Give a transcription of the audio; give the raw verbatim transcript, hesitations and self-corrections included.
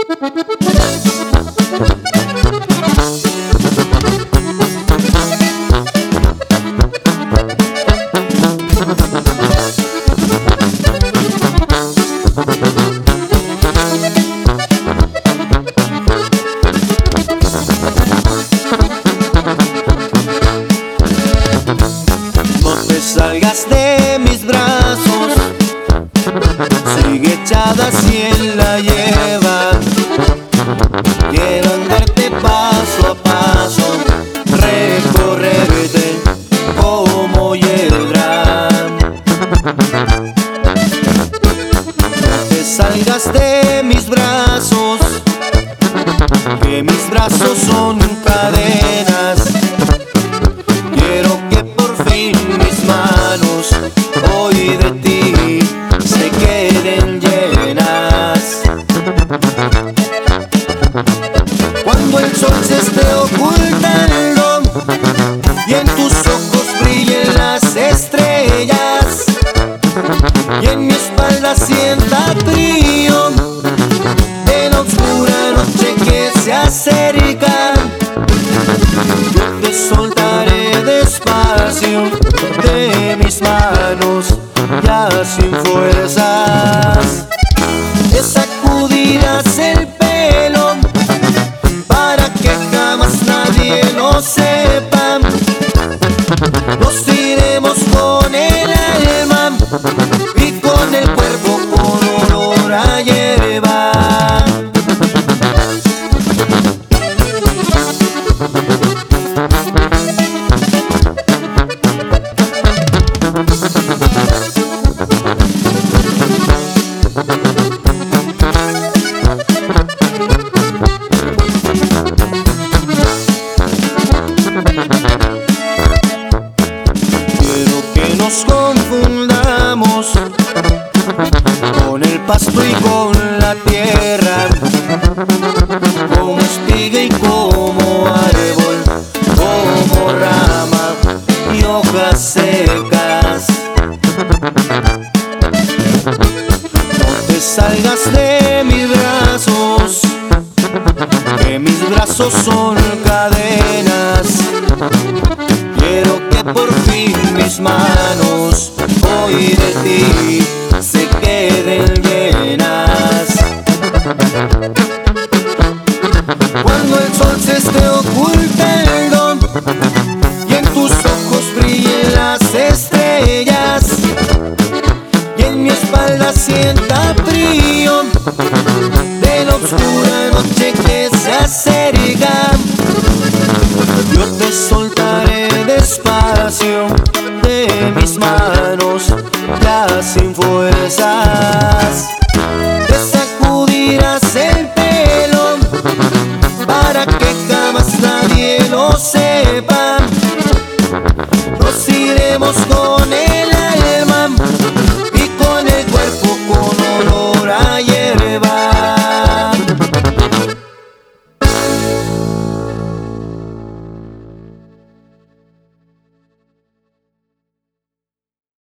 Salgas de mis brazos, sigue echada si él la lleva. Quiero andarte paso a paso, recorrerte como hiedra. No te salgas de mis brazos, que mis brazos son cadenas. Quiero que por fin mis manos hoy de ti se queden llenas. Cuando el sol se esté ocultando y en tus ojos brillen las estrellas y en mi espalda sienta frío de la oscura noche que se acerca, yo te soltaré despacio de mis manos ya sin fuerzas. Te sacudirás el pelo para que jamás nadie lo sepa. Nos iremos con el alma y con el cuerpo con olor a hierba. Nos confundamos con el pasto y con la tierra, como espiga y como árbol, como rama y hojas secas. No te salgas de mis brazos, que mis brazos son cadenas. Quiero que por fin mis manos hoy de ti se queden llenas. Cuando el sol se esté ocultando y en tus ojos brillen las estrellas y en mi espalda sienta frío de la oscura noche que se acerca, yo te soltaré despacio de mis manos ya sin fuerzas. Te sacudirás el pelo para que jamás nadie lo sepa. Nos iremos con él